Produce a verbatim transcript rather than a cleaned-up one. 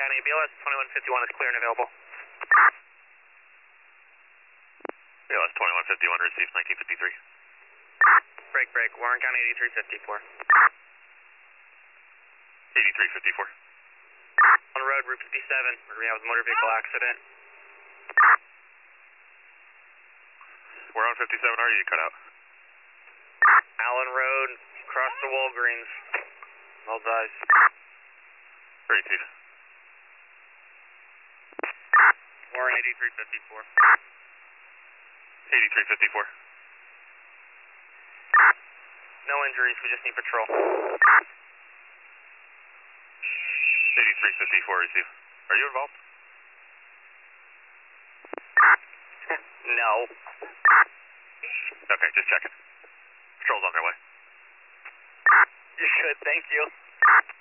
County, B L S twenty-one fifty-one is clear and available. B L S twenty-one fifty-one received nineteen fifty-three. Break, break, Warren County eighty-three fifty-four. eighty-three fifty-four. On road, Route fifty-seven, where we have a motor vehicle accident. We're on fifty-seven, are you cut out? Allen Road, across the Walgreens. Well advised. Received. Warren eighty-three fifty-four. eighty-three fifty-four. No injuries, we just need patrol. eighty-three fifty-four received. Are you involved? No. Okay, just checking. Patrol's on their way. You're good, thank you.